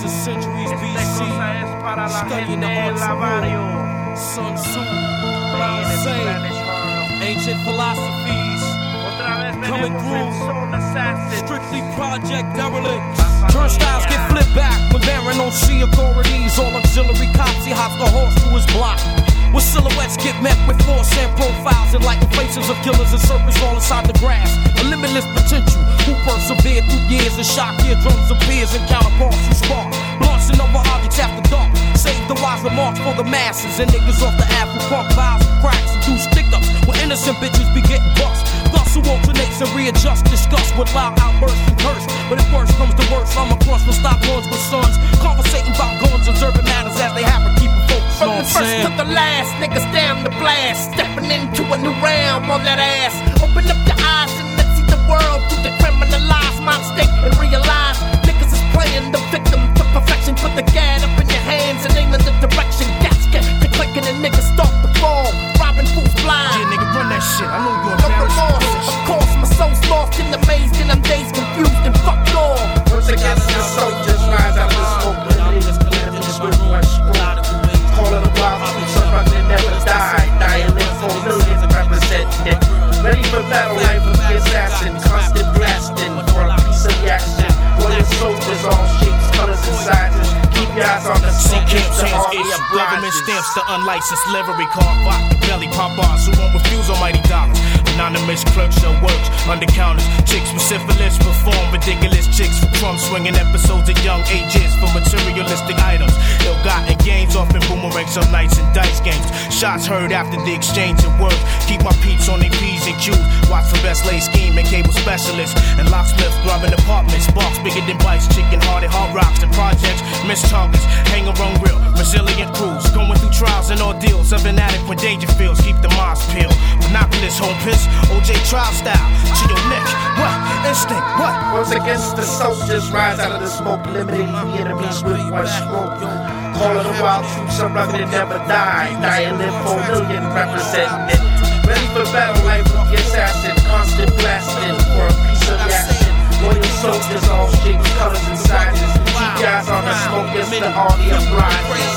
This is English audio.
thousands of centuries BC, studying the arts of war, Sun Tzu, Lao Tse, ancient philosophies, coming through, strictly Project Derelict. Turnstiles get flipped back when Baron don't see authorities. All auxiliary cops, he hops the horse through his block. Where silhouettes get met with force and profiles, and like the faces of killers and serpents all inside the grass. A limitless potential who persevered through years and shock eardrums of peers and counterparts who spark. Blanching over objects after dark. Save the wise remarks for the masses and niggas off the app who pump vials and cracks and do stick-ups where innocent bitches be getting bust. Thus who alternates and readjust, discuss with loud outbursts and curse. But if worse comes to worse, I'm across the stop ones with sons, conversating about guns, observing matters as they happen, keeping focused. From the first to the last, niggas down the blast, stepping into a new realm on that ass. Open up your eyes and let's see the world through the criminalized mind state and realize niggas is playing the victim to perfection. Put the gad up in your hands and aim in the direction. Gas get to clicking and niggas start to fall, robbing fools blind. Yeah, nigga, run that shit. I know you're no remorse. Of course, my soul's lost in the maze, and I'm dazed, confused, and fucked all. Once again, the soldiers rise out of the smoke, enemies with one stroke. Call it a wild truth, something that never died. Dying in 4 million representing it. Ready for battle, life of the assassin. Constant blasting for a piece of the action. Loyal soldiers, all shapes, colors, and sizes. Keep your eyes on the CK government stamps the unlicensed livery card. Vodka belly pop bars who won't refuse almighty dollars. Anonymous clerks show works under counters. Chicks with syphilis perform ridiculous chicks for Trump swinging episodes at young ages for materialistic items. Ill-gotten gains often boomerangs on nights and dice games. Shots heard after the exchange of words. Keep my peeps on their P's and Q's. Watch for best laid scheme and cable specialists and locksmiths grubbing apartments. Sparks bigger than bites, chicken-hearted hard rocks and projects. Missed targets, hang around real, resilient crews going through trials and ordeals of inadequate danger fields. Keep the minds peeled. Monopolist home piss, OJ trial style to your neck. What? Instinct, what? Once against the soldiers rise out of the smoke, eliminating the enemies with one stroke. Call it a wild truth, some rugged and never die. Dying in 4 million representing it. Ready for battle, life with the assassin. Constant blasting for a piece of the action. Loyal soldiers, all shapes, colors, and sizes. Keep your eyes on the smoke, it's the army of blind.